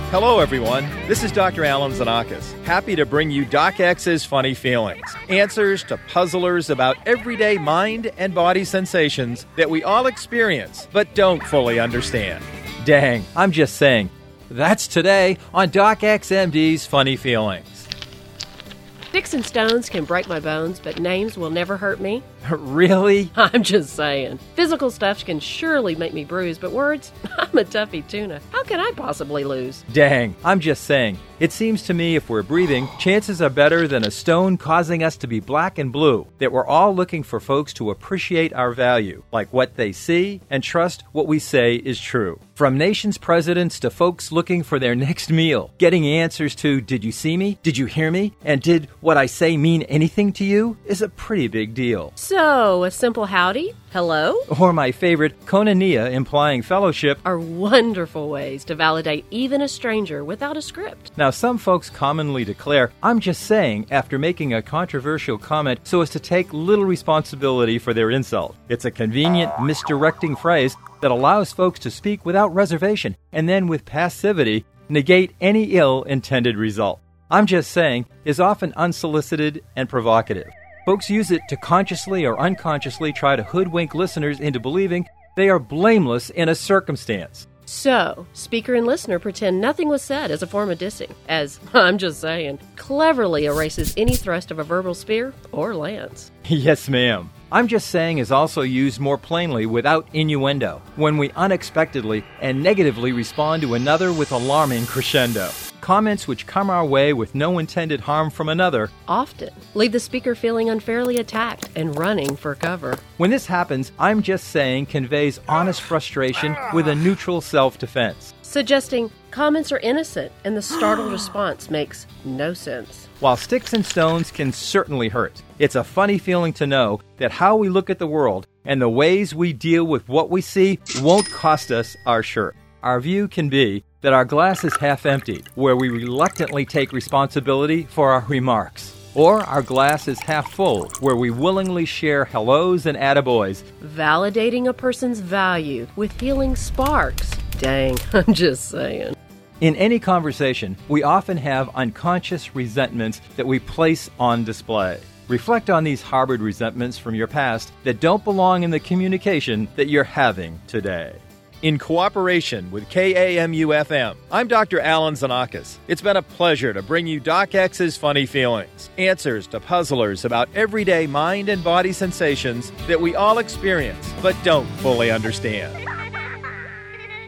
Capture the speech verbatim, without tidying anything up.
Hello, everyone. This is Doctor Alan Xenakis, happy to bring you Doc X's Funny Feelings, answers to puzzlers about everyday mind and body sensations that we all experience but don't fully understand. Dang, I'm just saying. That's today on Doc X M D's Funny Feelings. Sticks and stones can break my bones, but names will never hurt me. Really? I'm just saying. Physical stuff can surely make me bruise, but words? I'm a toughy tuna. How can I possibly lose? Dang, I'm just saying. It seems to me if we're breathing, chances are better than a stone causing us to be black and blue, that we're all looking for folks to appreciate our value, like what they see, and trust what we say is true. From nation's presidents to folks looking for their next meal, getting answers to, did you see me? Did you hear me? And did what I say mean anything to you? Is a pretty big deal. So, a simple howdy, hello, or my favorite, koinonia, implying fellowship, are wonderful ways to validate even a stranger without a script. Now, some folks commonly declare, I'm just saying, after making a controversial comment so as to take little responsibility for their insult. It's a convenient, misdirecting phrase that allows folks to speak without reservation and then with passivity negate any ill-intended result. I'm just saying is often unsolicited and provocative. Folks use it to consciously or unconsciously try to hoodwink listeners into believing they are blameless in a circumstance. So, speaker and listener pretend nothing was said as a form of dissing, as, I'm just saying, cleverly erases any thrust of a verbal spear or lance. Yes, ma'am. I'm just saying is also used more plainly without innuendo, when we unexpectedly and negatively respond to another with alarming crescendo. Comments which come our way with no intended harm from another often leave the speaker feeling unfairly attacked and running for cover. When this happens, I'm just saying conveys honest frustration with a neutral self-defense, suggesting comments are innocent and the startled response makes no sense. While sticks and stones can certainly hurt, it's a funny feeling to know that how we look at the world and the ways we deal with what we see won't cost us our shirt. Our view can be that our glass is half empty, where we reluctantly take responsibility for our remarks. Or our glass is half full, where we willingly share hellos and attaboys. Validating a person's value with healing sparks. Dang, I'm just saying. In any conversation, we often have unconscious resentments that we place on display. Reflect on these harbored resentments from your past that don't belong in the communication that you're having today. In cooperation with K A M U F M, I'm Doctor Alan Xenakis. It's been a pleasure to bring you Doc X's Funny Feelings, answers to puzzlers about everyday mind and body sensations that we all experience but don't fully understand.